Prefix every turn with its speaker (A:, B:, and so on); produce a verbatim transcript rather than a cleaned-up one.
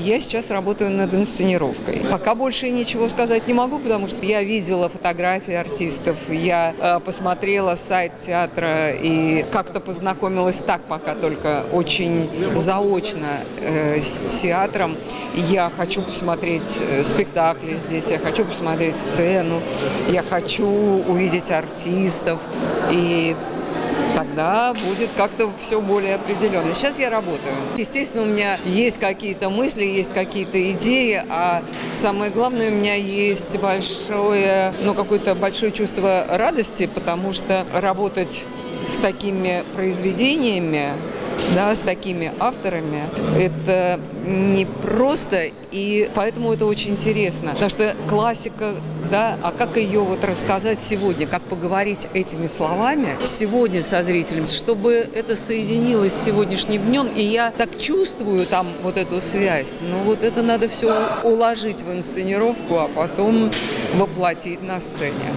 A: я сейчас работаю над инсценировкой. Пока больше ничего сказать не могу, потому что я видела фотографии артистов, я э, посмотрела сайт театра и как-то познакомилась так пока только очень заочно э, с театром. Я хочу посмотреть э, спектакли здесь, я хочу посмотреть сцену, я хочу увидеть артистов, и тогда будет как-то все более определенно. Сейчас я работаю. Естественно, у меня есть какие-то мысли, есть какие-то идеи, а самое главное, у меня есть большое, ну, какое-то большое чувство радости, потому что работать с такими произведениями, да, с такими авторами, это не просто, и поэтому это очень интересно. Потому что классика, да, а как ее вот рассказать сегодня, как поговорить этими словами сегодня со зрителем, чтобы это соединилось с сегодняшним днем, и я так чувствую там вот эту связь, но вот это надо все уложить в инсценировку, а потом воплотить на сцене.